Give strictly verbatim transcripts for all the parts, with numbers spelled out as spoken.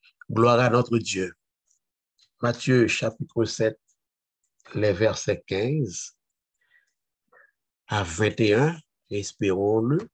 Gloire à notre Dieu. Matthieu chapitre sept, les versets quinze à vingt et un, espérons-le.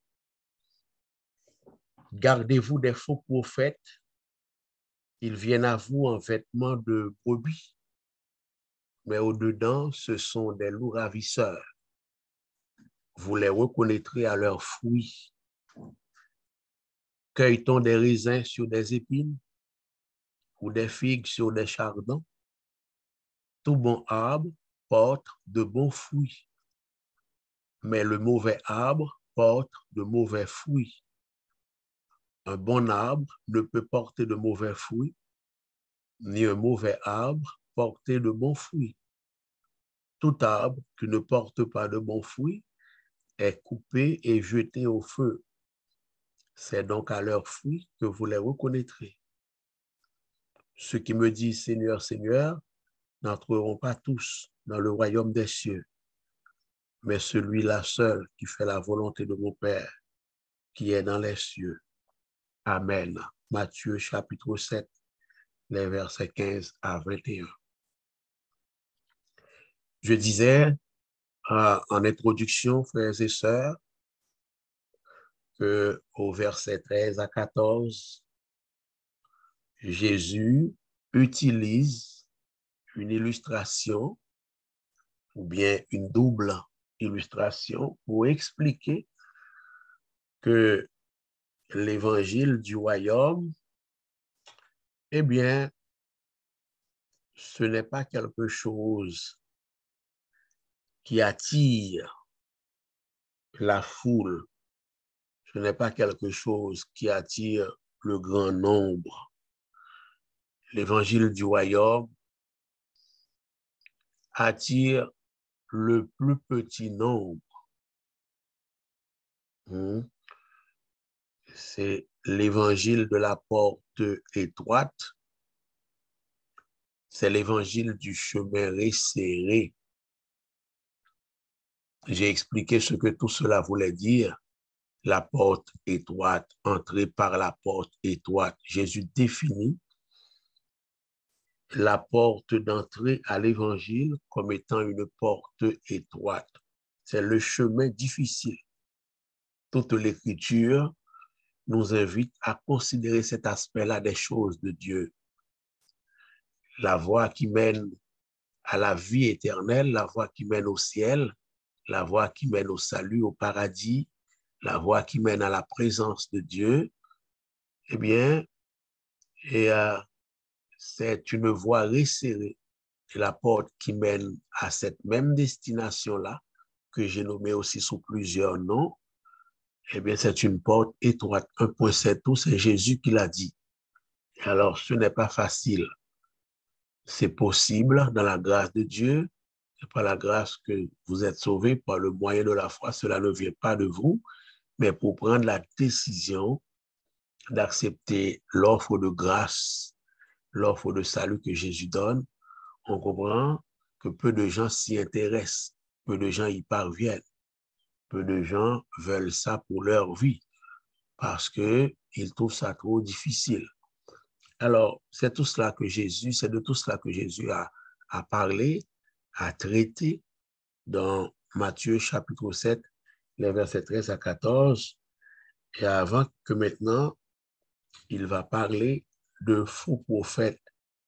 Gardez-vous des faux prophètes. Ils viennent à vous en vêtements de brebis, mais au-dedans, ce sont des loups ravisseurs. Vous les reconnaîtrez à leurs fruits. Cueille-t-on des raisins sur des épines ou des figues sur des chardons? Tout bon arbre porte de bons fruits, mais le mauvais arbre porte de mauvais fruits. Un bon arbre ne peut porter de mauvais fruits, ni un mauvais arbre porter de bons fruits. Tout arbre qui ne porte pas de bons fruits est coupé et jeté au feu. C'est donc à leurs fruits que vous les reconnaîtrez. Ceux qui me disent Seigneur, Seigneur, n'entreront pas tous dans le royaume des cieux, mais celui-là seul qui fait la volonté de mon Père, qui est dans les cieux. Amen. Matthieu chapitre sept, les versets quinze à vingt et un. Je disais euh, en introduction, frères et sœurs, que au verset treize à quatorze, Jésus utilise une illustration ou bien une double illustration pour expliquer que l'évangile du royaume, eh bien, ce n'est pas quelque chose qui attire la foule, ce n'est pas quelque chose qui attire le grand nombre. L'évangile du royaume attire le plus petit nombre. Hmm. C'est l'évangile de la porte étroite. C'est l'évangile du chemin resserré. J'ai expliqué ce que tout cela voulait dire. La porte étroite, entrer par la porte étroite. Jésus définit la porte d'entrée à l'évangile comme étant une porte étroite. C'est le chemin difficile. Toute l'écriture nous invite à considérer cet aspect-là des choses de Dieu. La voie qui mène à la vie éternelle, la voie qui mène au ciel, la voie qui mène au salut, au paradis, la voie qui mène à la présence de Dieu, eh bien, et, euh, c'est une voie resserrée. Et la porte qui mène à cette même destination-là, que j'ai nommée aussi sous plusieurs noms, eh bien, c'est une porte étroite. Un point, c'est tout, c'est Jésus qui l'a dit. Alors, ce n'est pas facile. C'est possible dans la grâce de Dieu. C'est par la grâce que vous êtes sauvés par le moyen de la foi. Cela ne vient pas de vous, mais pour prendre la décision d'accepter l'offre de grâce, l'offre de salut que Jésus donne, on comprend que peu de gens s'y intéressent, peu de gens y parviennent, peu de gens veulent ça pour leur vie parce qu'ils trouvent ça trop difficile. Alors, c'est tout cela que Jésus, c'est de tout cela que Jésus a, a parlé, a traité dans Matthieu chapitre sept, les versets treize à quatorze, et avant que maintenant, il va parler de faux prophètes.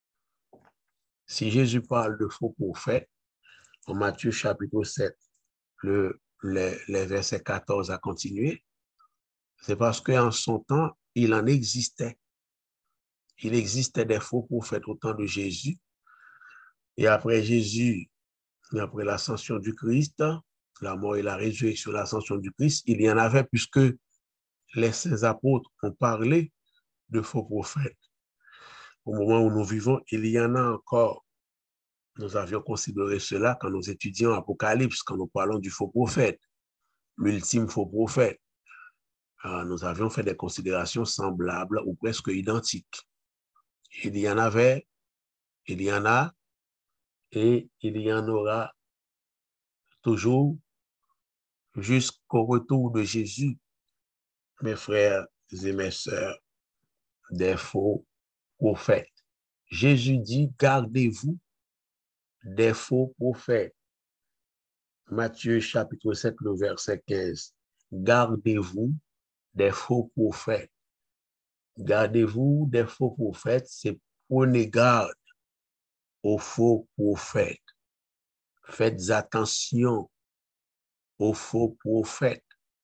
Si Jésus parle de faux prophètes, en Matthieu chapitre sept, le, les, les versets quatorze à continuer, c'est parce qu'en son temps, il en existait. Il existait des faux prophètes au temps de Jésus. Et après Jésus, après l'ascension du Christ, la mort et la résurrection, l'ascension du Christ, il y en avait puisque les saints apôtres ont parlé de faux prophètes. Au moment où nous vivons, il y en a encore. Nous avions considéré cela quand nous étudions Apocalypse, quand nous parlons du faux prophète, l'ultime faux prophète. Euh, nous avions fait des considérations semblables ou presque identiques. Il y en avait, il y en a, et il y en aura toujours jusqu'au retour de Jésus, mes frères et mes sœurs, des faux prophètes. Jésus dit, gardez-vous des faux prophètes. Matthieu chapitre sept, le verset quinze. Gardez-vous des faux prophètes. Gardez-vous des faux prophètes, c'est prenez garde aux faux prophètes. Faites attention aux faux prophètes.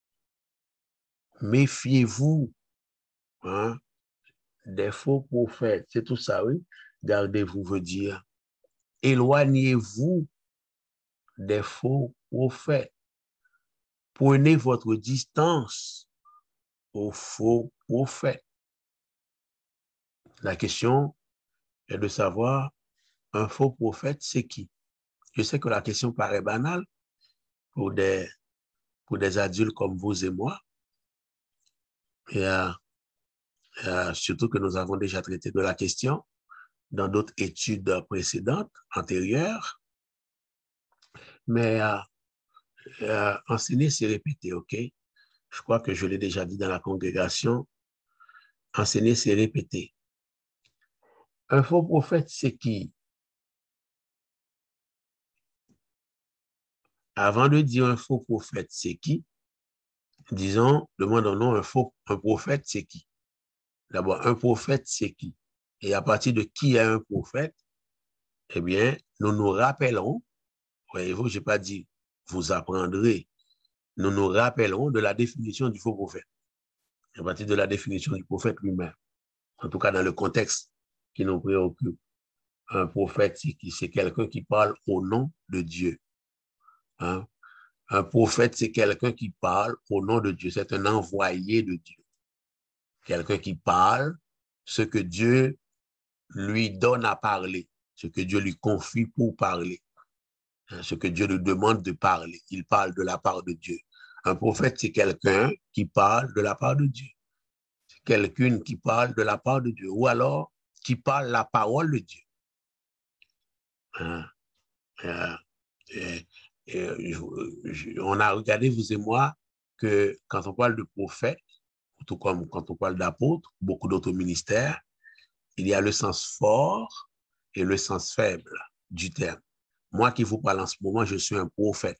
Méfiez-vous hein, des faux prophètes. C'est tout ça, oui. Gardez-vous veut dire éloignez-vous des faux prophètes. Prenez votre distance aux faux prophètes. La question est de savoir un faux prophète, c'est qui? Je sais que la question paraît banale pour des, pour des adultes comme vous et moi. Et, euh, euh, surtout que nous avons déjà traité de la question dans d'autres études précédentes, antérieures. Mais euh, euh, enseigner, c'est répéter, OK? Je crois que je l'ai déjà dit dans la congrégation. Enseigner, c'est répéter. Un faux prophète, c'est qui? Avant de dire un faux prophète, c'est qui? Disons, demandons-nous un faux un prophète, c'est qui? D'abord, un prophète, c'est qui? Et à partir de qui est un prophète, eh bien, nous nous rappelons, voyez-vous, je n'ai pas dit vous apprendrez, nous nous rappelons de la définition du faux prophète. À partir de la définition du prophète lui-même. En tout cas, dans le contexte qui nous préoccupe. Un prophète, c'est qui? C'est quelqu'un qui parle au nom de Dieu. Hein? Un prophète, c'est quelqu'un qui parle au nom de Dieu. C'est un envoyé de Dieu. Quelqu'un qui parle ce que Dieu lui donne à parler, ce que Dieu lui confie pour parler, hein, ce que Dieu lui demande de parler. Il parle de la part de Dieu. Un prophète, c'est quelqu'un qui parle de la part de Dieu. C'est quelqu'un qui parle de la part de Dieu, ou alors qui parle la parole de Dieu. Hein? Euh, et, et, je, je, on a regardé, vous et moi, que quand on parle de prophète, tout comme quand on parle d'apôtre, beaucoup d'autres ministères, il y a le sens fort et le sens faible du terme. Moi qui vous parle en ce moment, je suis un prophète.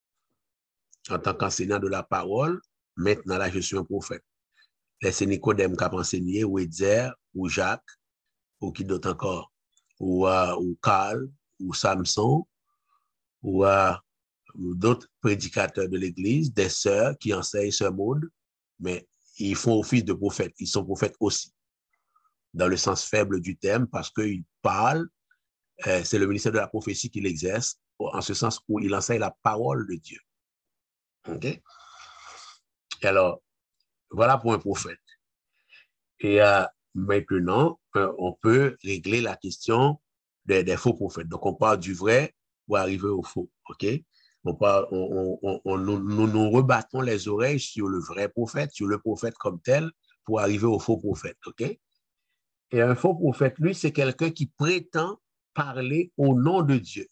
En tant qu'enseignant de la parole, maintenant là, je suis un prophète. C'est Nicodème qui a enseigné, ou Edzer, ou Jacques, ou qui d'autre encore, ou, uh, ou Carl, ou Samson, ou uh, d'autres prédicateurs de l'Église, des sœurs qui enseignent ce monde, mais ils font office de prophètes. Ils sont prophètes aussi, dans le sens faible du terme, parce qu'ils parlent, euh, c'est le ministère de la prophétie qu'il exerce, en ce sens où il enseigne la parole de Dieu. OK? Et alors, voilà pour un prophète. Et euh, maintenant, euh, on peut régler la question des, des faux prophètes. Donc, on parle du vrai pour arriver au faux. OK? On parle, on, on, on, nous, nous nous rebattons les oreilles sur le vrai prophète, sur le prophète comme tel, pour arriver au faux prophète. OK? Et un faux prophète, lui, c'est quelqu'un qui prétend parler au nom de Dieu.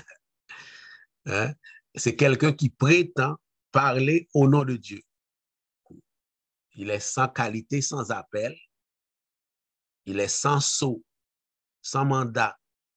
Hein? C'est quelqu'un qui prétend parler au nom de Dieu. Il est sans qualité, sans appel. Il est sans sceau, sans mandat.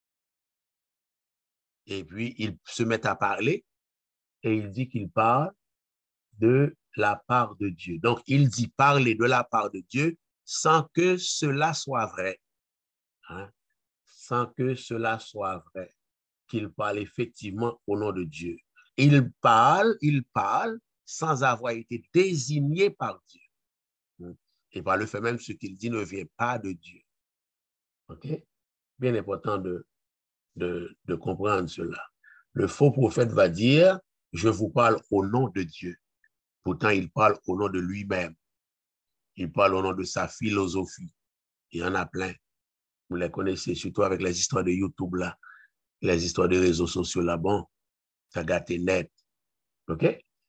Et puis, il se met à parler et il dit qu'il parle de la part de Dieu. Donc, il dit parler de la part de Dieu sans que cela soit vrai. Hein? Sans que cela soit vrai. Qu'il parle effectivement au nom de Dieu. Il parle, il parle sans avoir été désigné par Dieu. Et par le fait même, ce qu'il dit ne vient pas de Dieu. OK? Bien important de, de, de comprendre cela. Le faux prophète va dire, je vous parle au nom de Dieu. Pourtant, il parle au nom de lui-même. Il parle au nom de sa philosophie. Il y en a plein. Vous les connaissez, surtout avec les histoires de YouTube là, les histoires de réseaux sociaux là. Bon, ça gâte net. OK?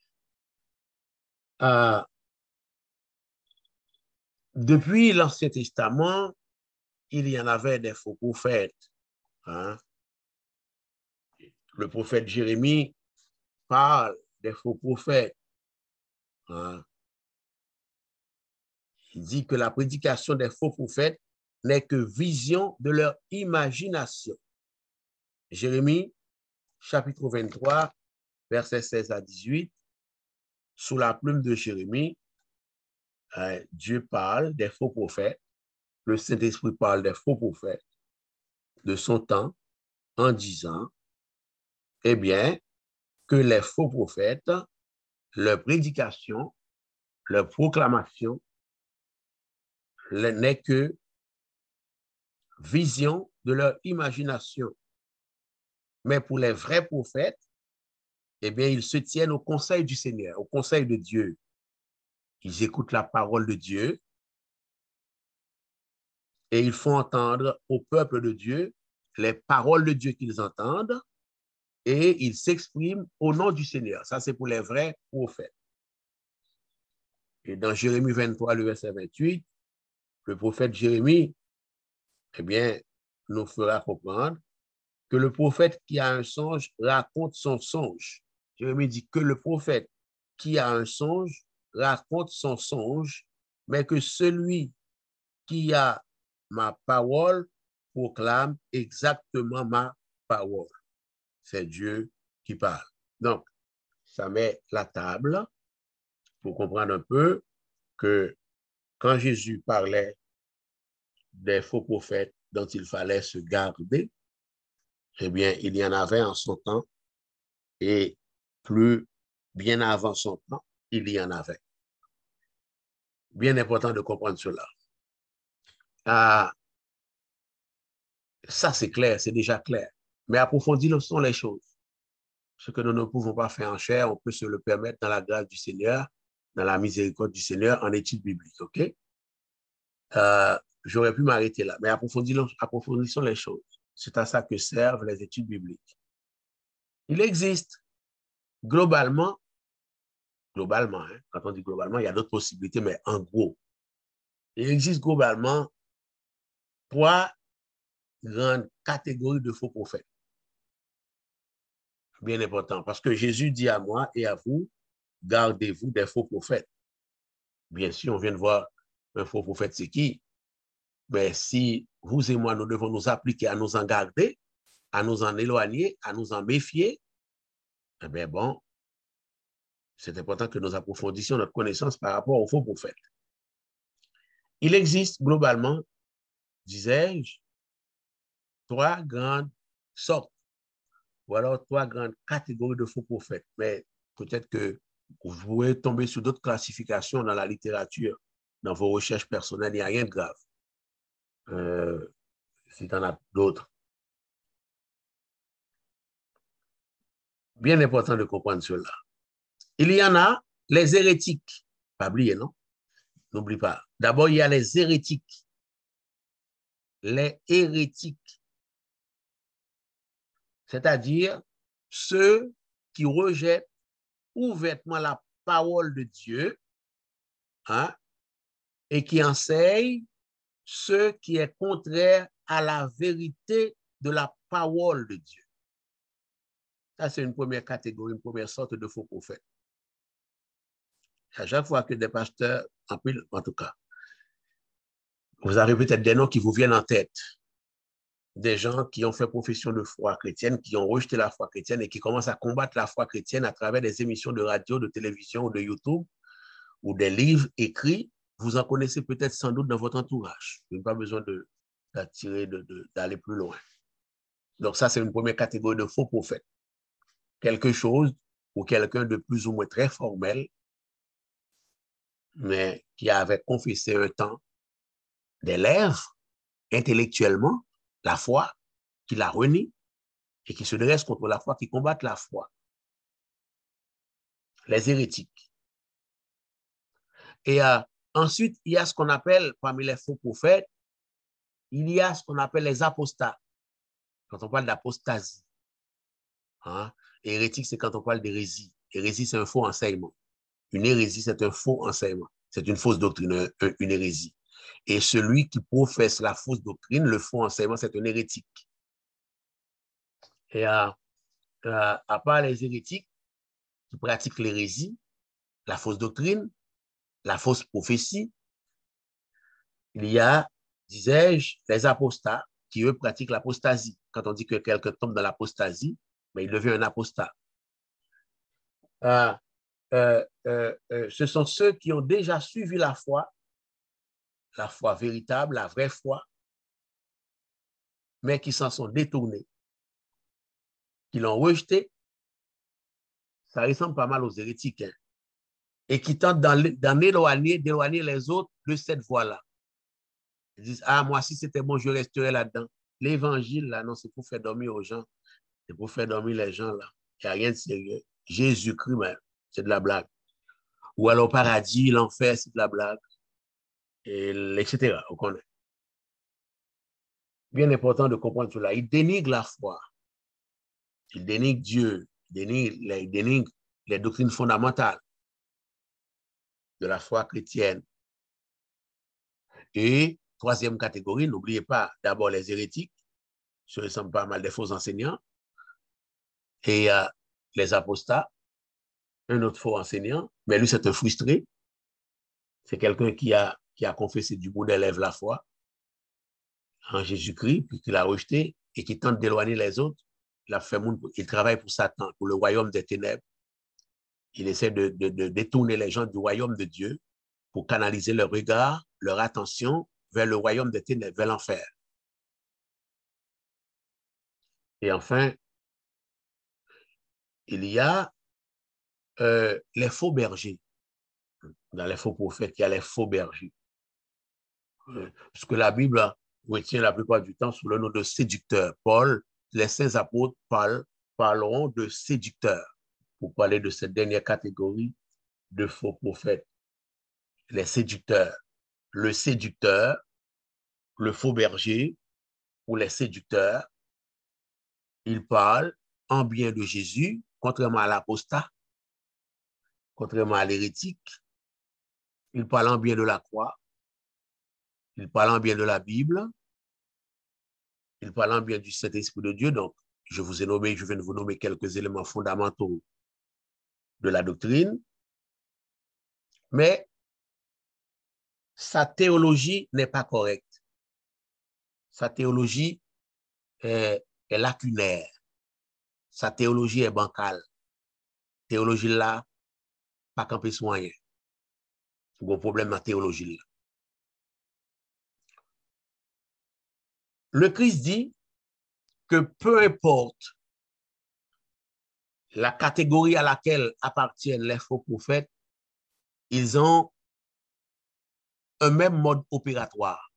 Euh, depuis l'Ancien Testament, il y en avait des faux prophètes. Hein? Le prophète Jérémie parle des faux prophètes. Hein? Il dit que la prédication des faux prophètes n'est que vision de leur imagination. Jérémie, chapitre vingt-trois, versets seize à dix-huit, sous la plume de Jérémie, euh, Dieu parle des faux prophètes, le Saint-Esprit parle des faux prophètes de son temps en disant, eh bien, que les faux prophètes, leur prédication, leur proclamation n'est que vision de leur imagination. Mais pour les vrais prophètes, eh bien, ils se tiennent au conseil du Seigneur, au conseil de Dieu. Ils écoutent la parole de Dieu et ils font entendre au peuple de Dieu les paroles de Dieu qu'ils entendent et ils s'expriment au nom du Seigneur. Ça, c'est pour les vrais prophètes. Et dans Jérémie vingt-trois, le verset vingt-huit, le prophète Jérémie, eh bien, nous fera comprendre que le prophète qui a un songe raconte son songe. Jérémie dit que le prophète qui a un songe raconte son songe, mais que celui qui a ma parole proclame exactement ma parole. C'est Dieu qui parle. Donc, ça met la table pour comprendre un peu que quand Jésus parlait des faux prophètes dont il fallait se garder, eh bien, il y en avait en son temps et plus bien avant son temps, il y en avait. Bien important de comprendre cela. Ah, ça, c'est clair, c'est déjà clair. Mais approfondir sont les choses. Ce que nous ne pouvons pas faire en chair, on peut se le permettre dans la grâce du Seigneur, dans la miséricorde du Seigneur, en études bibliques. OK? Euh, J'aurais pu m'arrêter là, mais approfondissons, approfondissons les choses. C'est à ça que servent les études bibliques. Il existe globalement, globalement, hein, quand on dit globalement, il y a d'autres possibilités, mais en gros, il existe globalement trois grandes catégories de faux prophètes. Bien important, parce que Jésus dit à moi et à vous, gardez-vous des faux prophètes. Bien sûr, on vient de voir un faux prophète, c'est qui? Mais si vous et moi, nous devons nous appliquer à nous en garder, à nous en éloigner, à nous en méfier, eh bien bon, c'est important que nous approfondissions notre connaissance par rapport aux faux prophètes. Il existe globalement, disais-je, trois grandes sortes, ou alors trois grandes catégories de faux prophètes. Mais peut-être que vous pouvez tomber sur d'autres classifications dans la littérature, dans vos recherches personnelles, il n'y a rien de grave. Euh, si tu en as d'autres. Bien important de comprendre cela. Il y en a les hérétiques. Pas oublier, non? N'oublie pas. D'abord, il y a les hérétiques. Les hérétiques. C'est-à-dire ceux qui rejettent ouvertement la parole de Dieu, hein, et qui enseignent ce qui est contraire à la vérité de la parole de Dieu. Ça, c'est une première catégorie, une première sorte de faux prophètes. À chaque fois que des pasteurs, en, plus, en tout cas, vous avez peut-être des noms qui vous viennent en tête. Des gens qui ont fait profession de foi chrétienne, qui ont rejeté la foi chrétienne et qui commencent à combattre la foi chrétienne à travers des émissions de radio, de télévision ou de YouTube ou des livres écrits. Vous en connaissez peut-être sans doute dans votre entourage. Vous n'avez pas besoin de, d'attirer, de, de, d'aller plus loin. Donc ça, c'est une première catégorie de faux prophètes. Quelque chose ou quelqu'un de plus ou moins très formel, mais qui avait confessé un temps des lèvres, intellectuellement, la foi, qui la renie et qui se dresse contre la foi, qui combattent la foi. Les hérétiques. Et euh, ensuite, il y a ce qu'on appelle, parmi les faux prophètes, il y a ce qu'on appelle les apostats. Quand on parle d'apostasie. Hein? Hérétique, c'est quand on parle d'hérésie. Hérésie, c'est un faux enseignement. Une hérésie, c'est un faux enseignement. C'est une fausse doctrine, une hérésie. Et celui qui professe la fausse doctrine, le faux enseignement, c'est un hérétique. Et à, à, à part les hérétiques qui pratiquent l'hérésie, la fausse doctrine, la fausse prophétie, il y a disais-je, les apostats qui, eux, pratiquent l'apostasie. Quand on dit que quelqu'un tombe dans l'apostasie, ben, il devient un apostat. Euh, euh, euh, euh, ce sont ceux qui ont déjà suivi la foi, la foi véritable, la vraie foi, mais qui s'en sont détournés, qui l'ont rejeté. Ça ressemble pas mal aux hérétiques, hein, et qui tentent d'en éloigner, d'éloigner les autres de cette voie-là. Ils disent, ah, moi, si c'était bon, je resterais là-dedans. L'évangile, là, non, c'est pour faire dormir aux gens. C'est pour faire dormir les gens, là. Il n'y a rien de sérieux. Jésus-Christ, même, c'est de la blague. Ou alors, paradis, l'enfer, c'est de la blague. Et, et cetera. On connaît. Bien important de comprendre cela. Il dénigre la foi. Il dénigre Dieu. Il dénigre, il dénigre les doctrines fondamentales de la foi chrétienne. Et troisième catégorie, n'oubliez pas d'abord les hérétiques, ce ne sont pas mal des faux enseignants, et euh, les apostats, un autre faux enseignant, mais lui c'est un frustré, c'est quelqu'un qui a, qui a confessé du bout des lèvres la foi en Jésus-Christ, puis qu'il a rejeté et qui tente d'éloigner les autres. Il, a fait, il travaille pour Satan, pour le royaume des ténèbres. Il essaie de, de, de détourner les gens du royaume de Dieu pour canaliser leur regard, leur attention vers le royaume des ténèbres, vers l'enfer. Et enfin, il y a euh, les faux bergers. Dans les faux prophètes, il y a les faux bergers. Euh, ce que la Bible retient la plupart du temps sous le nom de séducteurs. Paul, les saints apôtres parlent, parleront de séducteurs pour parler de cette dernière catégorie de faux prophètes. Les séducteurs. Le séducteur, le faux berger ou les séducteurs, ils parlent en bien de Jésus, contrairement à l'apostat, contrairement à l'hérétique. Ils parlent en bien de la croix. Ils parlent en bien de la Bible. Ils parlent en bien du Saint-Esprit de Dieu. Donc, je vous ai nommé, je viens de vous nommer quelques éléments fondamentaux de la doctrine. Mais sa théologie n'est pas correcte. Sa théologie est, est lacunaire. Sa théologie est bancale. Théologie là, pas campé soigné. Gros problème dans la théologie là. Le Christ dit que peu importe la catégorie à laquelle appartiennent les faux prophètes, ils ont un même mode opératoire,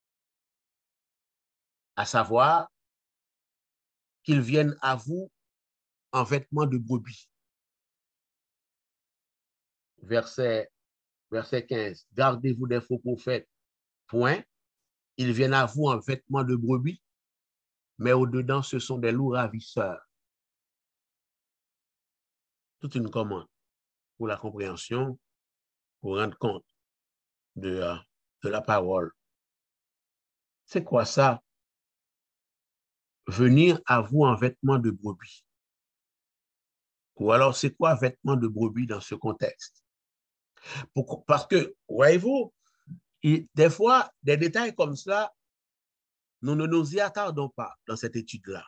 à savoir qu'ils viennent à vous en vêtements de brebis. Verset, verset quinze, gardez-vous des faux prophètes, point. Ils viennent à vous en vêtements de brebis, mais au-dedans, ce sont des loups ravisseurs. Toute une commande pour la compréhension, pour rendre compte de, uh, de la parole. C'est quoi ça? Venir à vous en vêtements de brebis. Ou alors, c'est quoi vêtements de brebis dans ce contexte? Pourquoi? Parce que, voyez-vous, des fois, des détails comme ça, nous ne nous y attardons pas dans cette étude-là.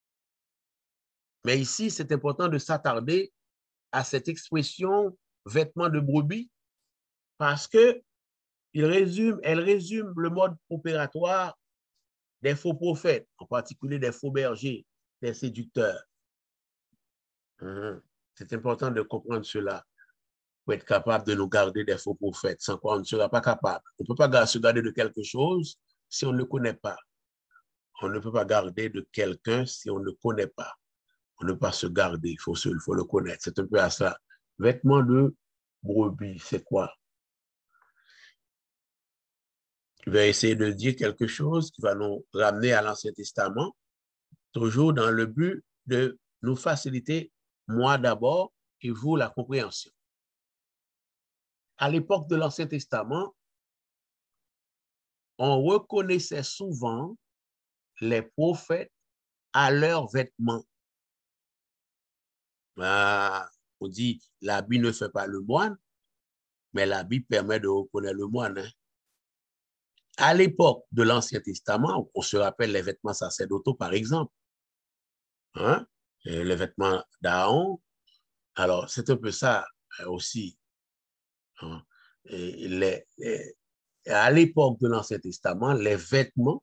Mais ici, c'est important de s'attarder à cette expression vêtements de brebis parce que il résume, elle résume le mode opératoire des faux prophètes, en particulier des faux bergers, des séducteurs. Mmh. C'est important de comprendre cela pour être capable de nous garder des faux prophètes, sans quoi on ne sera pas capable. On ne peut pas se garder de quelque chose si on ne le connaît pas. On ne peut pas garder de quelqu'un si on ne le connaît pas. On ne peut pas se garder, il faut, se, il faut le connaître. C'est un peu à ça. Vêtements de brebis, c'est quoi? Je vais essayer de dire quelque chose qui va nous ramener à l'Ancien Testament, toujours dans le but de nous faciliter, moi d'abord, et vous, la compréhension. À l'époque de l'Ancien Testament, on reconnaissait souvent les prophètes à leurs vêtements. Ah, on dit, l'habit ne fait pas le moine, mais l'habit permet de reconnaître le moine. Hein? À l'époque de l'Ancien Testament, on se rappelle les vêtements sacerdotaux, par exemple, hein? Les vêtements d'Aaron. Alors, c'est un peu ça aussi. Hein? Et les, les, à l'époque de l'Ancien Testament, les vêtements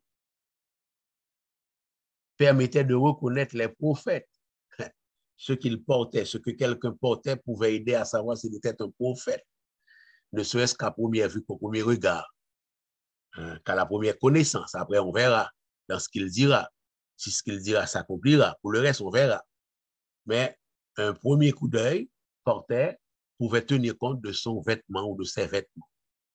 permettaient de reconnaître les prophètes. Ce qu'ils portaient, ce que quelqu'un portait pouvait aider à savoir s'il était un prophète, ne serait-ce qu'à première vue, qu'au premier regard, hein, qu'à la première connaissance. Après, on verra dans ce qu'il dira. Si ce qu'il dira s'accomplira, pour le reste, on verra. Mais un premier coup d'œil portait pouvait tenir compte de son vêtement ou de ses vêtements.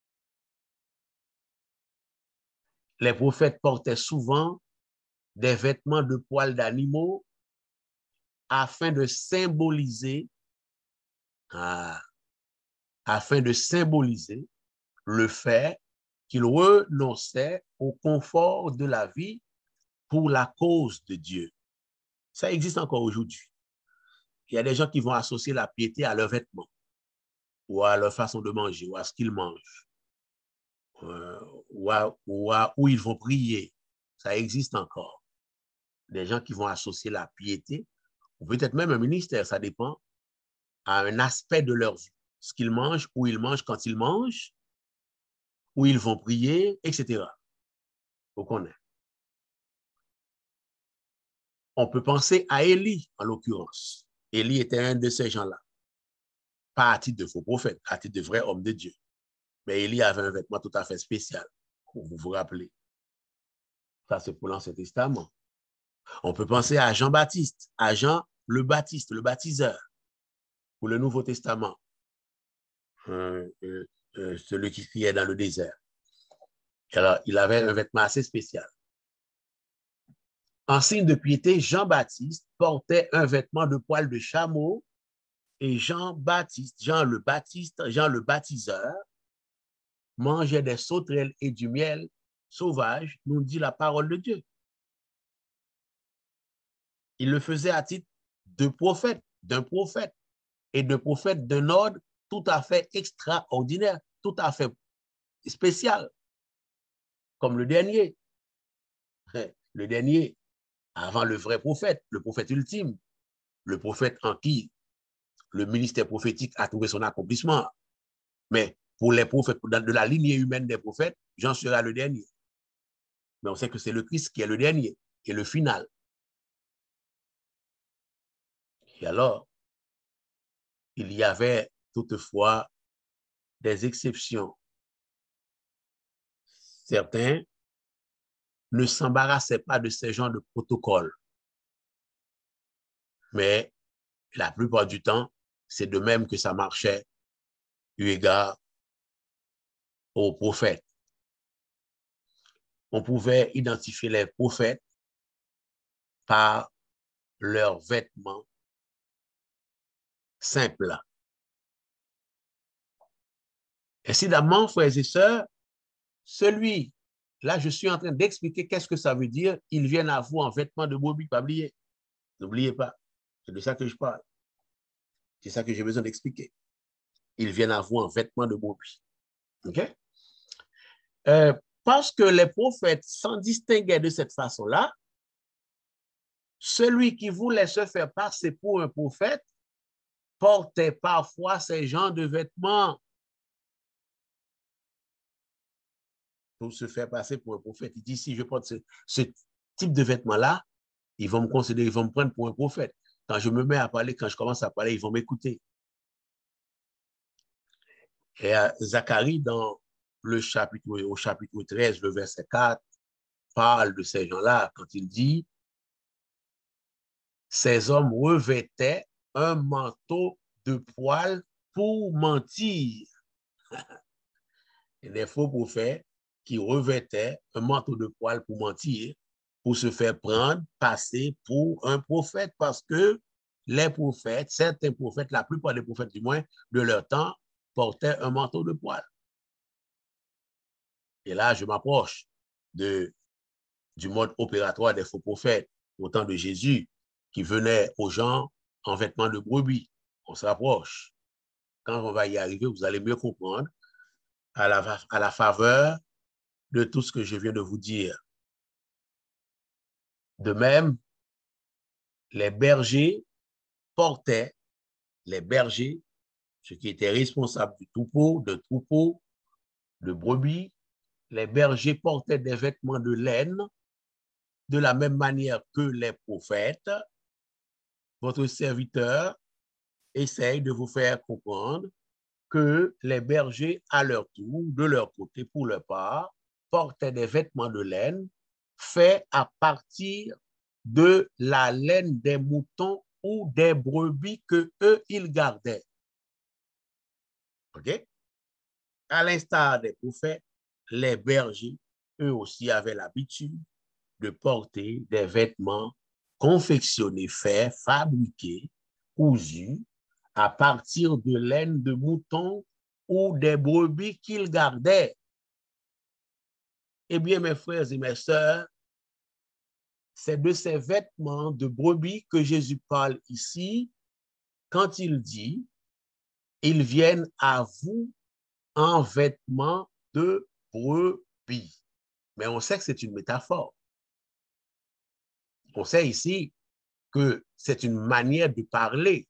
Les prophètes portaient souvent des vêtements de poils d'animaux afin de symboliser, ah, afin de symboliser le fait qu'ils renonçaient au confort de la vie pour la cause de Dieu. Ça existe encore aujourd'hui. Il y a des gens qui vont associer la piété à leurs vêtements, ou à leur façon de manger, ou à ce qu'ils mangent, euh, ou, à, ou à où ils vont prier. Ça existe encore. Des gens qui vont associer la piété, ou peut-être même un ministère, ça dépend, à un aspect de leur vie. Ce qu'ils mangent, où ils mangent, quand ils mangent, où ils vont prier, et cetera. Vous connaissez. On peut penser à Élie, en l'occurrence. Élie était un de ces gens-là. Pas à titre de faux prophète, à titre de vrai homme de Dieu. Mais Élie avait un vêtement tout à fait spécial, vous vous rappelez. Ça, c'est pour l'Ancien Testament. On peut penser à Jean-Baptiste, à Jean le Baptiste, le baptiseur, pour le Nouveau Testament. Euh, euh, euh, celui qui criait dans le désert. Alors, il avait un vêtement assez spécial. En signe de piété, Jean-Baptiste portait un vêtement de poil de chameau et Jean-Baptiste, Jean le Baptiste, Jean le baptiseur, mangeait des sauterelles et du miel sauvage, nous dit la parole de Dieu. Il le faisait à titre de prophète, d'un prophète, et de prophète d'un ordre tout à fait extraordinaire, tout à fait spécial, comme le dernier. Le dernier, avant le vrai prophète, le prophète ultime, le prophète en qui le ministère prophétique a trouvé son accomplissement. Mais pour les prophètes, de la lignée humaine des prophètes, Jean sera le dernier. Mais on sait que c'est le Christ qui est le dernier et le final. Et alors, il y avait toutefois des exceptions. Certains ne s'embarrassaient pas de ces genres de protocoles. Mais la plupart du temps, c'est de même que ça marchait eu égard aux prophètes. On pouvait identifier les prophètes par leurs vêtements simples. Incidemment, frères et sœurs, celui, là, je suis en train d'expliquer qu'est-ce que ça veut dire, ils viennent à vous en vêtements de brebis, pas oublier. N'oubliez pas, c'est de ça que je parle. C'est ça que j'ai besoin d'expliquer. Ils viennent à vous en vêtements de brebis. OK? Euh, parce que les prophètes s'en distinguaient de cette façon-là, celui qui voulait se faire passer pour un prophète portait parfois ces genres de vêtements pour se faire passer pour un prophète. Il dit, si je porte ce, ce type de vêtements-là, ils vont me considérer, ils vont me prendre pour un prophète. Quand je me mets à parler, quand je commence à parler, ils vont m'écouter. Et à Zacharie, dans le chapitre, au chapitre treize, le verset quatre, parle de ces gens-là quand il dit, ces hommes revêtaient un manteau de poils pour mentir. Et des faux prophètes qui revêtaient un manteau de poils pour mentir, pour se faire prendre, passer pour un prophète, parce que les prophètes, certains prophètes, la plupart des prophètes du moins de leur temps, portaient un manteau de poils. Et là, je m'approche de, du mode opératoire des faux prophètes au temps de Jésus, qui venaient aux gens en vêtements de brebis. On se rapproche. Quand on va y arriver, vous allez mieux comprendre à la, à la faveur de tout ce que je viens de vous dire. De même, les bergers portaient, les bergers, ceux qui étaient responsables du troupeau, de troupeaux, de brebis, les bergers portaient des vêtements de laine de la même manière que les prophètes. Votre serviteur essaye de vous faire comprendre que les bergers, à leur tour, de leur côté, pour leur part, portaient des vêtements de laine faits à partir de la laine des moutons ou des brebis que eux, ils gardaient. OK? À l'instar des prophètes, les bergers, eux aussi, avaient l'habitude de porter des vêtements confectionnés, faits, fabriqués, cousus, à partir de laine de mouton ou des brebis qu'ils gardaient. Eh bien, mes frères et mes sœurs, c'est de ces vêtements de brebis que Jésus parle ici quand il dit « Ils viennent à vous en vêtements de brebis ». Mais on sait que c'est une métaphore. On sait ici que c'est une manière de parler.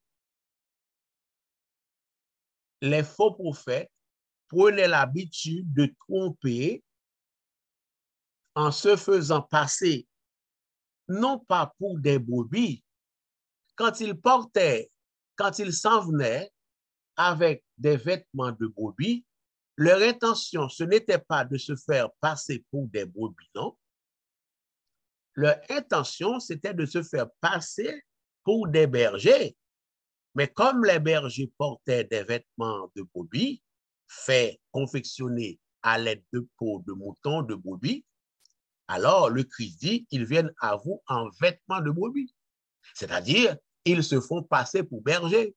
Les faux prophètes prenaient l'habitude de tromper en se faisant passer, non pas pour des brebis, quand ils portaient, quand ils s'en venaient avec des vêtements de brebis, leur intention, ce n'était pas de se faire passer pour des brebis, non. Leur intention, c'était de se faire passer pour des bergers. Mais comme les bergers portaient des vêtements de brebis, faits, confectionnés à l'aide de peaux de moutons, de brebis, alors le Christ dit, ils viennent à vous en vêtements de brebis. C'est-à-dire, ils se font passer pour bergers.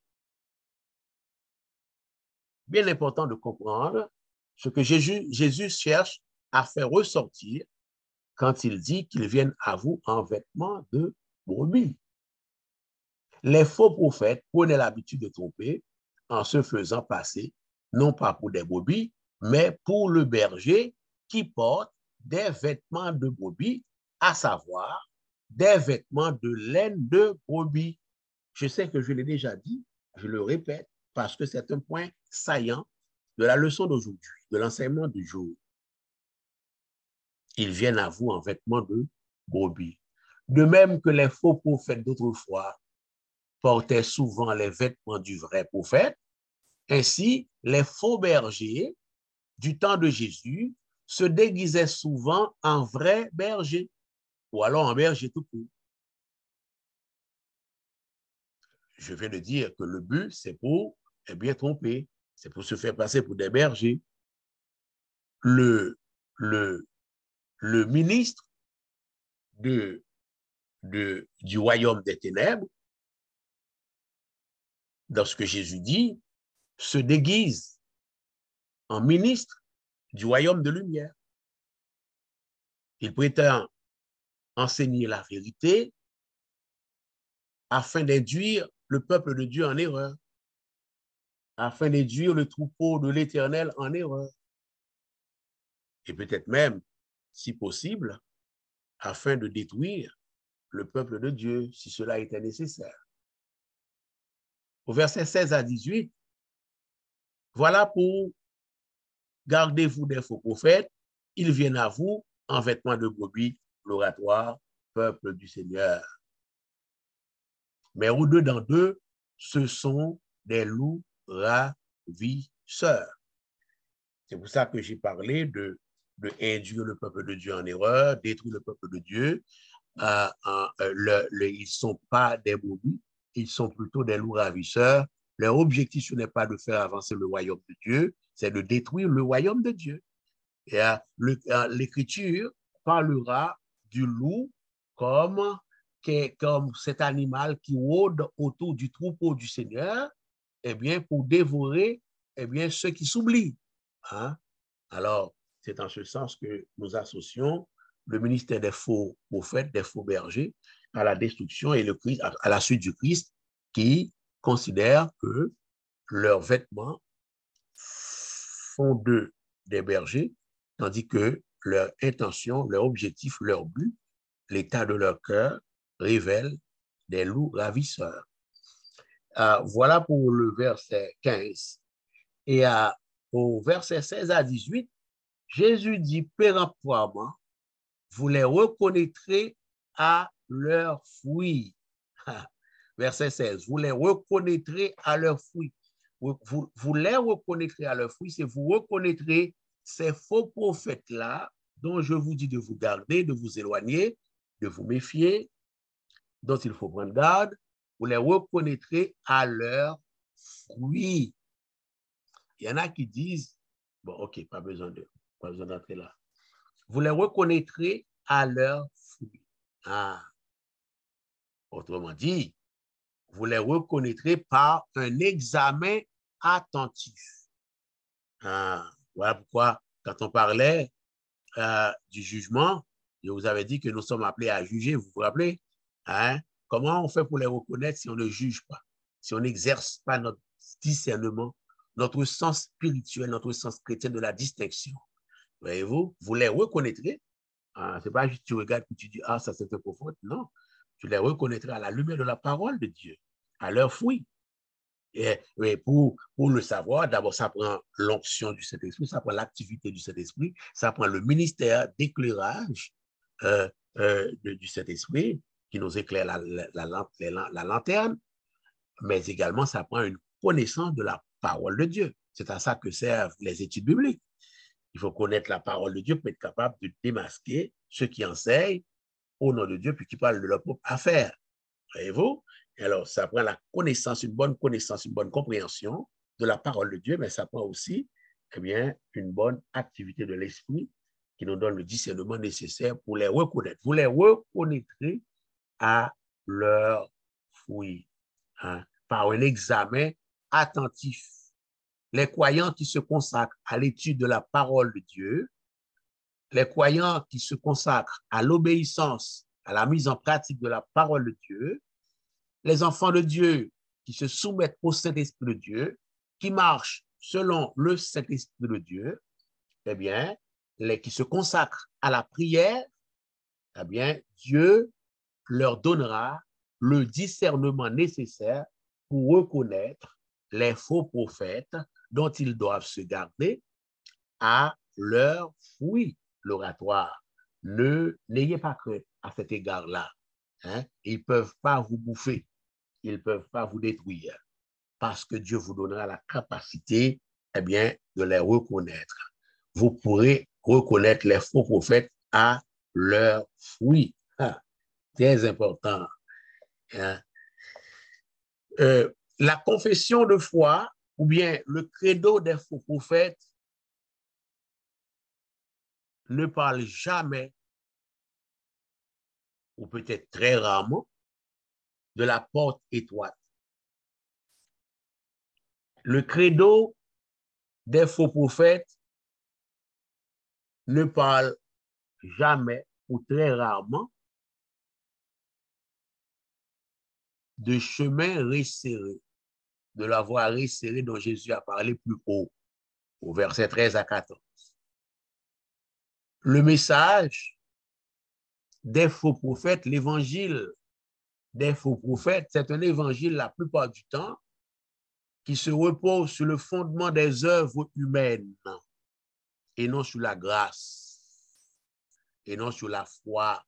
Bien important de comprendre ce que Jésus, Jésus cherche à faire ressortir quand il dit qu'ils viennent à vous en vêtements de brebis. Les faux prophètes prenaient l'habitude de tromper en se faisant passer, non pas pour des brebis, mais pour le berger qui porte des vêtements de brebis, à savoir des vêtements de laine de brebis. Je sais que je l'ai déjà dit, je le répète, parce que c'est un point saillant de la leçon d'aujourd'hui, de l'enseignement du jour. Ils viennent à vous en vêtements de brebis. De même que les faux prophètes d'autrefois portaient souvent les vêtements du vrai prophète, ainsi les faux bergers du temps de Jésus se déguisaient souvent en vrais bergers, ou alors en bergers tout court. Je viens de dire que le but, c'est pour eh bien tromper, c'est pour se faire passer pour des bergers. Le, le, le ministre de, de, du royaume des ténèbres, dans ce que Jésus dit, se déguise en ministre du royaume de lumière. Il prétend enseigner la vérité afin d'induire le peuple de Dieu en erreur, afin d'induire le troupeau de l'Éternel en erreur, et peut-être même, si possible, afin de détruire le peuple de Dieu, si cela était nécessaire. Au verset seize à dix-huit, voilà pour gardez-vous des faux prophètes, ils viennent à vous en vêtements de brebis, l'oratoire, peuple du Seigneur. Mais au-dedans d'eux, ce sont des loups ravisseurs. C'est pour ça que j'ai parlé de, de induire le peuple de Dieu en erreur, détruire le peuple de Dieu. Euh, euh, le, le, ils ne sont pas des brebis, ils sont plutôt des loups ravisseurs. Leur objectif, ce n'est pas de faire avancer le royaume de Dieu, c'est de détruire le royaume de Dieu. Et euh, l'Écriture parlera du loup comme, comme cet animal qui rôde autour du troupeau du Seigneur, eh bien, pour dévorer eh bien, ceux qui s'oublient. Hein? Alors, c'est en ce sens que nous associons le ministère des faux prophètes, des faux bergers, à la destruction et le Christ, à la suite du Christ, qui considère que leurs vêtements font d'eux des bergers, tandis que leur intention, leur objectif, leur but, l'état de leur cœur révèle des loups ravisseurs. Euh, voilà pour le verset quinze. Et euh, au verset seize à dix-huit, Jésus dit péremptoirement, vous les reconnaîtrez à leurs fruits. Verset seize, vous les reconnaîtrez à leurs fruits. Vous, vous, vous les reconnaîtrez à leurs fruits, c'est vous reconnaîtrez ces faux prophètes-là dont je vous dis de vous garder, de vous éloigner, de vous méfier, dont il faut prendre garde. Vous les reconnaîtrez à leurs fruits. Il y en a qui disent, bon, ok, pas besoin de, pas besoin d'entrer là. Vous les reconnaîtrez à leurs fruits. Ah. Autrement dit, vous les reconnaîtrez par un examen attentif. Ah. Voilà pourquoi, quand on parlait euh, du jugement, je vous avais dit que nous sommes appelés à juger, vous vous rappelez? Hein? Comment on fait pour les reconnaître si on ne juge pas, si on n'exerce pas notre discernement, notre sens spirituel, notre sens chrétien de la distinction? Voyez-vous, vous les reconnaîtrez. Ah, ce n'est pas juste tu regardes et tu dis, ah, ça c'est un prophète. Non, tu les reconnaîtras à la lumière de la parole de Dieu, à leurs fruits. Et, et pour, pour le savoir, d'abord, ça prend l'onction du Saint-Esprit, ça prend l'activité du Saint-Esprit, ça prend le ministère d'éclairage euh, euh, du Saint-Esprit qui nous éclaire la, la, la, la, la lanterne, mais également ça prend une connaissance de la parole de Dieu. C'est à ça que servent les études bibliques. Il faut connaître la parole de Dieu pour être capable de démasquer ceux qui enseignent au nom de Dieu puis qui parlent de leur propre affaire. Voyez-vous? Alors, ça prend la connaissance, une bonne connaissance, une bonne compréhension de la parole de Dieu, mais ça prend aussi, eh bien, une bonne activité de l'esprit qui nous donne le discernement nécessaire pour les reconnaître. Vous les reconnaîtrez à leurs fruits, hein, par un examen attentif. Les croyants qui se consacrent à l'étude de la parole de Dieu, les croyants qui se consacrent à l'obéissance, à la mise en pratique de la parole de Dieu, les enfants de Dieu qui se soumettent au Saint-Esprit de Dieu, qui marchent selon le Saint-Esprit de Dieu, eh bien, les qui se consacrent à la prière, eh bien, Dieu leur donnera le discernement nécessaire pour reconnaître les faux prophètes dont ils doivent se garder à leurs fruits. L'oratoire. Ne, n'ayez pas crainte à cet égard-là. Hein? Ils ne peuvent pas vous bouffer. Ils ne peuvent pas vous détruire. Parce que Dieu vous donnera la capacité, eh bien, de les reconnaître. Vous pourrez reconnaître les faux prophètes à leurs fruits. Ah, très important. Hein? Euh, la confession de foi, ou bien le credo des faux prophètes, ne parle jamais, ou peut-être très rarement, de la porte étroite. Le credo des faux prophètes ne parle jamais ou très rarement de chemin resserré, de la voie resserrée dont Jésus a parlé plus haut, au verset treize à quatorze. Le message des faux prophètes, l'évangile des faux prophètes, c'est un évangile la plupart du temps qui se repose sur le fondement des œuvres humaines et non sur la grâce, et non sur la foi.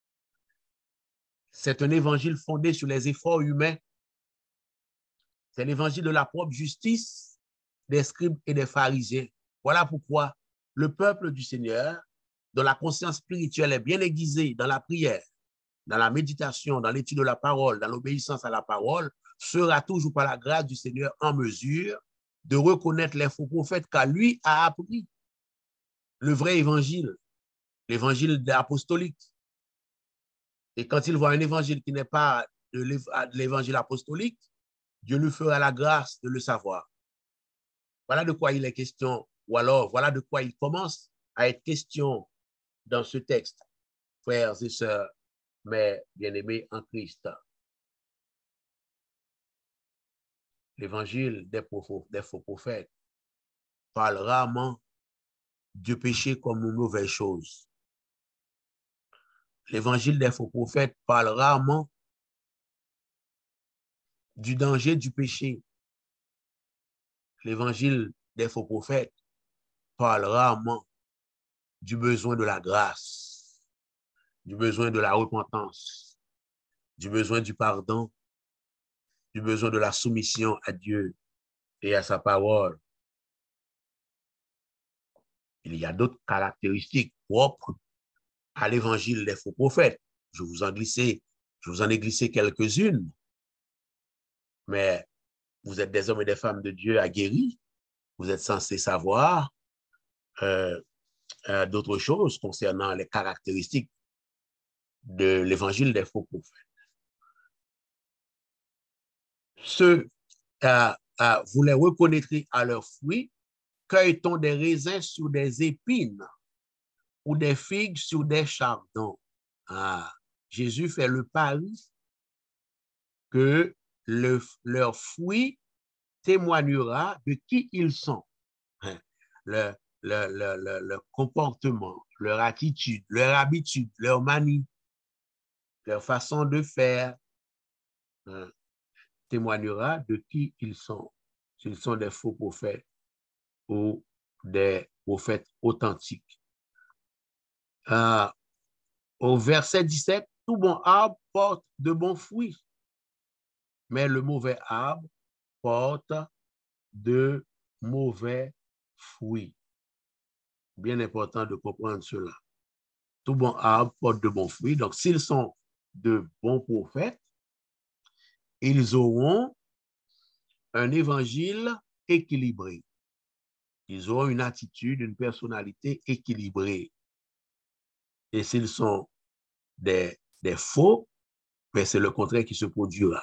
C'est un évangile fondé sur les efforts humains. C'est l'évangile de la propre justice des scribes et des pharisiens. Voilà pourquoi le peuple du Seigneur, dont la conscience spirituelle est bien aiguisée dans la prière, dans la méditation, dans l'étude de la parole, dans l'obéissance à la parole, sera toujours par la grâce du Seigneur en mesure de reconnaître les faux prophètes car lui a appris le vrai évangile, l'évangile apostolique. Et quand il voit un évangile qui n'est pas de l'évangile apostolique, Dieu lui fera la grâce de le savoir. Voilà de quoi il est question, ou alors voilà de quoi il commence à être question dans ce texte, frères et sœurs, mes bien-aimés en Christ. L'évangile des, des faux prophètes parle rarement du péché comme une mauvaise chose. L'évangile des faux prophètes parle rarement du danger du péché. L'évangile des faux prophètes parle rarement du besoin de la grâce, du besoin de la repentance, du besoin du pardon, du besoin de la soumission à Dieu et à sa parole. Il y a d'autres caractéristiques propres à l'évangile des faux prophètes. Je vous en glissé, je vous en ai glissé quelques-unes, mais vous êtes des hommes et des femmes de Dieu aguerris. Vous êtes censés savoir euh, euh, d'autres choses concernant les caractéristiques de l'évangile des faux prophètes. Ceux, euh, euh, vous les reconnaîtrez à leurs fruits. Cueille-t-on des raisins sur des épines ou des figues sur des chardons? Ah, Jésus fait le pari que le, leur fruit témoignera de qui ils sont. Le, le, le, le, le comportement, leur attitude, leur habitude, leur manie, leur façon de faire hein, témoignera de qui ils sont. S'ils sont des faux prophètes ou des prophètes authentiques. Euh, au verset dix-sept, tout bon arbre porte de bons fruits, mais le mauvais arbre porte de mauvais fruits. Bien important de comprendre cela. Tout bon arbre porte de bons fruits. Donc, s'ils sont de bons prophètes, ils auront un évangile équilibré. Ils auront une attitude, une personnalité équilibrée. Et s'ils sont des, des faux, ben c'est le contraire qui se produira.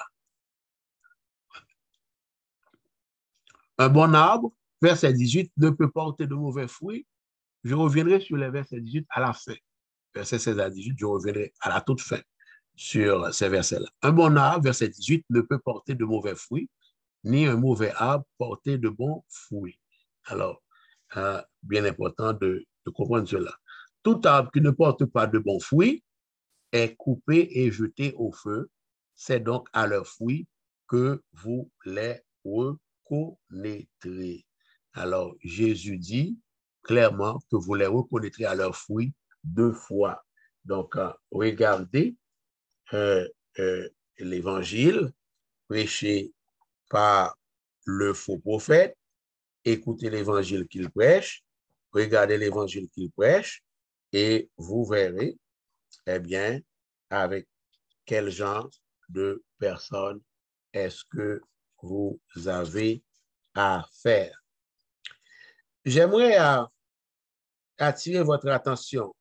Un bon arbre, verset dix-huit, ne peut porter de mauvais fruits. Je reviendrai sur les versets dix-huit à la fin. Verset seize à dix-huit, je reviendrai à la toute fin sur ces versets-là. Un bon arbre, verset dix-huit, ne peut porter de mauvais fruits, ni un mauvais arbre porter de bons fruits. Alors, euh, bien important de, de comprendre cela. Tout arbre qui ne porte pas de bons fruits est coupé et jeté au feu. C'est donc à leurs fruits que vous les reconnaîtrez. Alors, Jésus dit clairement que vous les reconnaîtrez à leurs fruits deux fois. Donc, euh, regardez euh, euh, l'évangile prêché par le faux prophète, écoutez l'évangile qu'il prêche, regardez l'évangile qu'il prêche et vous verrez, eh bien, avec quel genre de personne est-ce que vous avez à faire. J'aimerais euh, attirer votre attention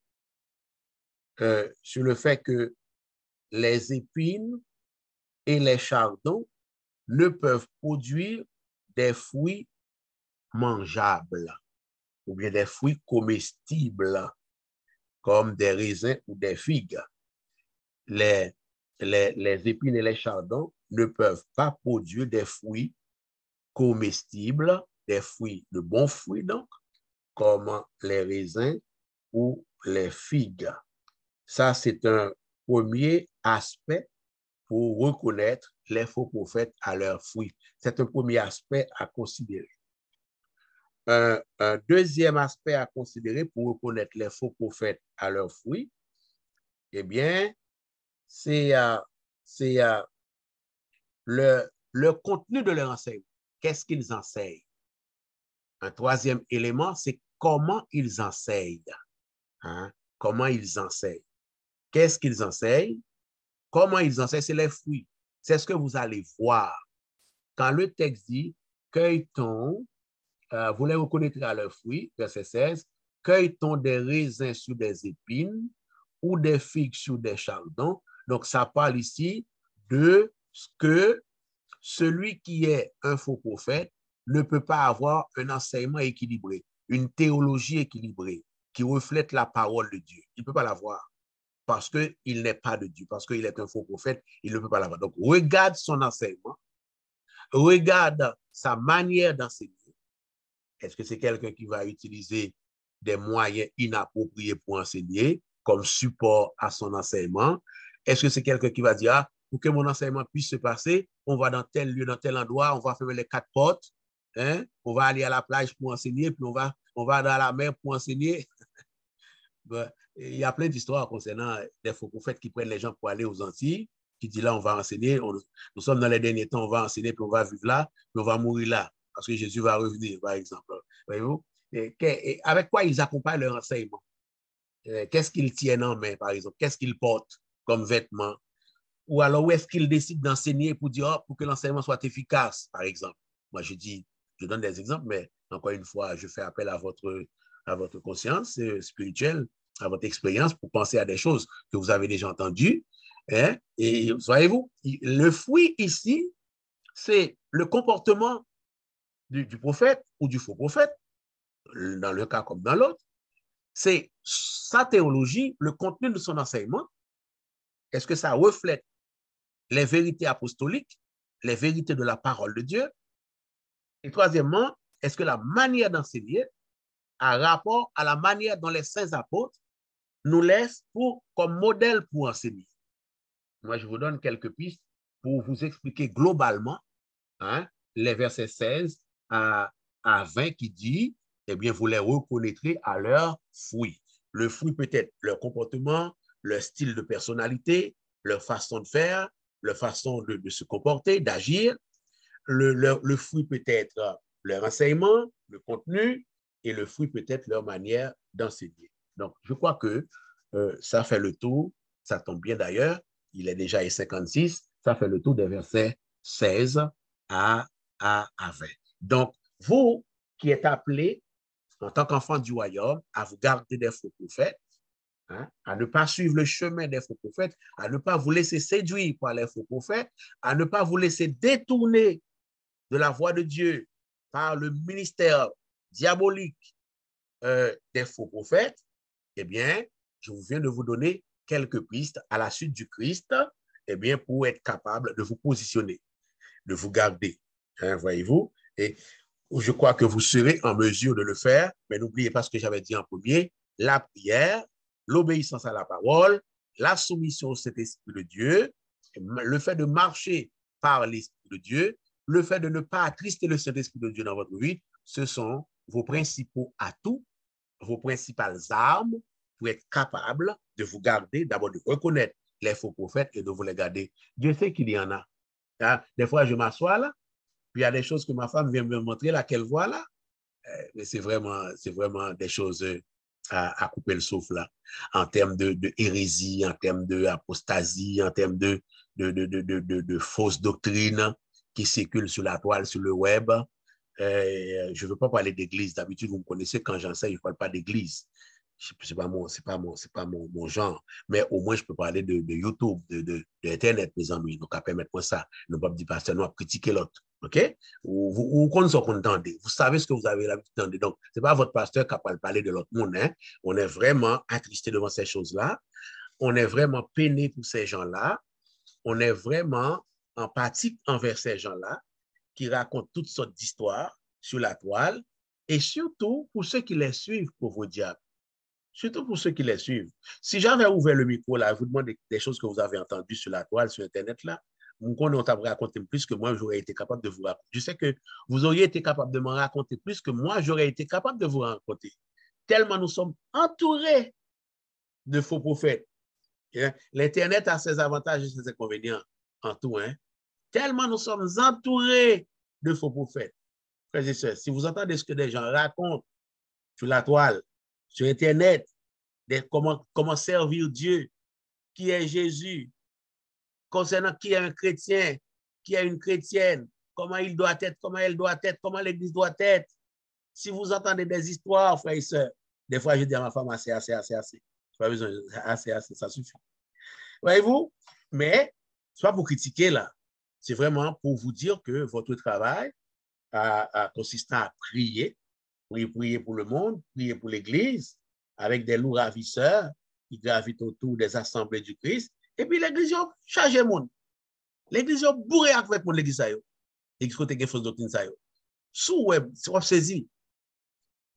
euh, sur le fait que les épines et les chardons ne peuvent produire des fruits mangeables ou bien des fruits comestibles comme des raisins ou des figues. Les, les, les épines et les chardons ne peuvent pas produire des fruits comestibles, des fruits, de bons fruits donc, comme les raisins ou les figues. Ça, c'est un premier aspect pour reconnaître les faux prophètes à leurs fruits. C'est un premier aspect à considérer. Un, un deuxième aspect à considérer pour reconnaître les faux prophètes à leurs fruits, eh bien, c'est euh, c'est euh, le, le contenu de leur enseignement. Qu'est-ce qu'ils enseignent? Un troisième élément, c'est comment ils enseignent. Hein? Comment ils enseignent. Qu'est-ce qu'ils enseignent? Comment ils enseignent? C'est les fruits. C'est ce que vous allez voir. Quand le texte dit « cueille-t-on », euh, vous les reconnaîtrez à leurs fruits, verset seize, « cueille-t-on des raisins sur des épines ou des figues sur des chardons ». Donc, ça parle ici de ce que celui qui est un faux prophète ne peut pas avoir un enseignement équilibré, une théologie équilibrée qui reflète la parole de Dieu. Il ne peut pas l'avoir parce qu'il n'est pas de Dieu, parce qu'il est un faux prophète, il ne peut pas l'avoir. Donc, regarde son enseignement, regarde sa manière d'enseigner. Est-ce que c'est quelqu'un qui va utiliser des moyens inappropriés pour enseigner comme support à son enseignement? Est-ce que c'est quelqu'un qui va dire, ah, pour que mon enseignement puisse se passer, on va dans tel lieu, dans tel endroit, on va fermer les quatre portes, hein? On va aller à la plage pour enseigner, puis on va, on va dans la mer pour enseigner. Ben, il y a plein d'histoires concernant des faux prophètes qui prennent les gens pour aller aux Antilles, qui disent là, on va enseigner, on, nous sommes dans les derniers temps, on va enseigner, puis on va vivre là, puis on va mourir là, parce que Jésus va revenir, par exemple. Voyez-vous? Et, et avec quoi ils accompagnent leur enseignement? Qu'est-ce qu'ils tiennent en main, par exemple? Qu'est-ce qu'ils portent comme vêtements? Ou alors, où est-ce qu'ils décident d'enseigner pour dire, oh, pour que l'enseignement soit efficace, par exemple? Moi, je dis, je donne des exemples, mais encore une fois, je fais appel à votre, à votre conscience spirituelle, à votre expérience pour penser à des choses que vous avez déjà entendues. Hein? Et voyez-vous, le fruit ici, c'est le comportement du, du prophète ou du faux prophète, dans le cas comme dans l'autre. C'est sa théologie, le contenu de son enseignement. Est-ce que ça reflète les vérités apostoliques, les vérités de la parole de Dieu? Et troisièmement, est-ce que la manière d'enseigner a rapport à la manière dont les saints apôtres nous laissent pour, comme modèle pour enseigner? Moi, je vous donne quelques pistes pour vous expliquer globalement hein, les versets seize à, à vingt qui dit, eh bien, vous les reconnaîtrez à leur fruit. Le fruit peut être leur comportement, leur style de personnalité, leur façon de faire, leur façon de, de se comporter, d'agir. Le, le, le fruit peut être leur enseignement, le contenu, et le fruit peut être leur manière d'enseigner. Donc, je crois que euh, ça fait le tour, ça tombe bien d'ailleurs, il est déjà cinquante-six, ça fait le tour des versets seize à, à, à vingt. Donc, vous qui êtes appelés en tant qu'enfant du royaume à vous garder des faux prophètes, hein, à ne pas suivre le chemin des faux prophètes, à ne pas vous laisser séduire par les faux prophètes, à ne pas vous laisser détourner de la voie de Dieu par le ministère diabolique euh, des faux prophètes, eh bien, je viens de vous donner quelques pistes à la suite du Christ, eh bien, pour être capable de vous positionner, de vous garder, hein, voyez-vous, et je crois que vous serez en mesure de le faire, mais n'oubliez pas ce que j'avais dit en premier, la prière, l'obéissance à la parole, la soumission au Saint-Esprit de Dieu, le fait de marcher par l'Esprit de Dieu, le fait de ne pas attrister le Saint-Esprit de Dieu dans votre vie, ce sont vos principaux atouts, vos principales armes pour être capable de vous garder, d'abord de reconnaître les faux prophètes et de vous les garder. Dieu sait qu'il y en a. Hein? Des fois, je m'assois là, puis il y a des choses que ma femme vient me montrer là, qu'elle voit là. Euh, c'est vraiment, c'est vraiment des choses à, à couper le souffle là, en termes de, de hérésie, en termes d'apostasie, en termes de, de, de, de, de, de, de fausses doctrines qui circulent sur la toile, sur le web. Euh, je ne veux pas parler d'église. D'habitude, vous me connaissez, quand j'enseigne, je ne parle pas d'église. Ce n'est pas, mon, pas, mon, pas mon, mon genre. Mais au moins, je peux parler de, de YouTube, de, de, de Internet, mes amis. Donc, à permettre moi ça. Ne pas me dire pasteur, non, critiquer l'autre. OK? Ou vous connaissez qu'on entendez. Vous savez ce que vous avez l'habitude d'entendre. Donc, ce n'est pas votre pasteur qui a parlé de l'autre monde. Hein? On est vraiment attristé devant ces choses-là. On est vraiment peiné pour ces gens-là. On est vraiment empathique envers ces gens-là qui racontent toutes sortes d'histoires sur la toile, et surtout pour ceux qui les suivent, pour vos diables. Surtout pour ceux qui les suivent. Si j'avais ouvert le micro là, vous demandez des choses que vous avez entendues sur la toile, sur Internet là, vous connaissez raconter plus que moi, j'aurais été capable de vous raconter. Je sais que vous auriez été capable de me raconter plus que moi, j'aurais été capable de vous raconter. Tellement nous sommes entourés de faux prophètes. L'Internet a ses avantages et ses inconvénients en tout, hein. Tellement nous sommes entourés de faux prophètes. Frères et sœurs, si vous entendez ce que des gens racontent sur la toile, sur Internet, des, comment, comment servir Dieu, qui est Jésus, concernant qui est un chrétien, qui est une chrétienne, comment il doit être, comment elle doit être, comment l'Église doit être. Si vous entendez des histoires, frères et sœurs, des fois je dis à ma femme, assez, assez, assez, assez. Pas besoin, assez, assez, ça suffit. Voyez-vous? Mais ce n'est pas pour critiquer là. C'est vraiment pour vous dire que votre travail a, a consisté à prier, prier, prier pour le monde, prier pour l'Église, avec des loups ravisseurs qui gravitent autour des assemblées du Christ. Et puis l'Église a chargé le monde. L'Église a bourré avec mon l'Église. L'Église a fait des fausses doctrines. Sous web, c'est saisi.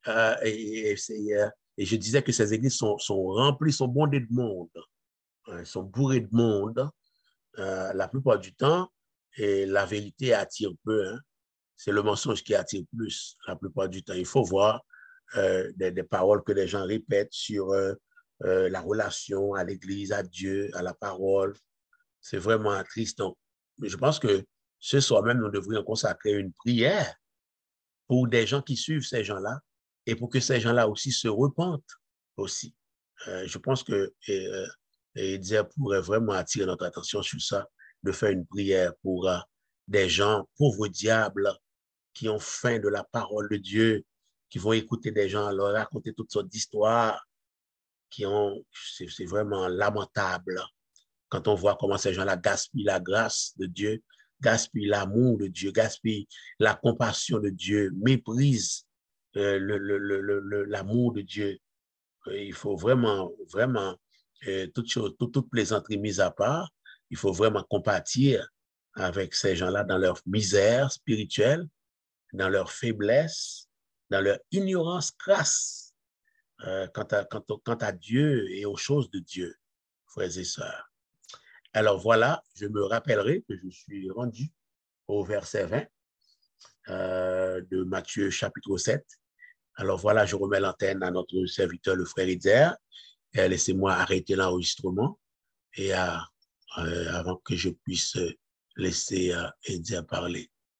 Euh, et, et, euh, et, je disais que ces églises sont, sont remplies, sont bondées de monde, hein, sont bourrées de monde. Euh, la plupart du temps, et la vérité attire peu. Hein. C'est le mensonge qui attire plus la plupart du temps. Il faut voir euh, des, des paroles que les gens répètent sur euh, euh, la relation à l'Église, à Dieu, à la parole. C'est vraiment triste. Donc, mais je pense que ce soir même, nous devrions consacrer une prière pour des gens qui suivent ces gens-là et pour que ces gens-là aussi se repentent aussi. Euh, je pense que euh, Edia pourrait vraiment attirer notre attention sur ça, de faire une prière pour euh, des gens, pauvres diables, qui ont faim de la parole de Dieu, qui vont écouter des gens leur raconter toutes sortes d'histoires, qui ont, c'est, c'est vraiment lamentable quand on voit comment ces gens-là gaspillent la grâce de Dieu, gaspillent l'amour de Dieu, gaspillent la compassion de Dieu, méprisent euh, le, le, le, le, l'amour de Dieu. Il faut vraiment, vraiment, euh, toute, chose, toute, toute plaisanterie mise à part, il faut vraiment compatir avec ces gens-là dans leur misère spirituelle, dans leur faiblesse, dans leur ignorance crasse euh, quant, à, quant, au, quant à Dieu et aux choses de Dieu, frères et sœurs. Alors voilà, je me rappellerai que je suis rendu au verset vingt euh, de Matthieu chapitre sept. Alors voilà, je remets l'antenne à notre serviteur, le frère Ider. Et laissez-moi arrêter l'enregistrement et à, euh, avant que je puisse laisser euh, Ider parler.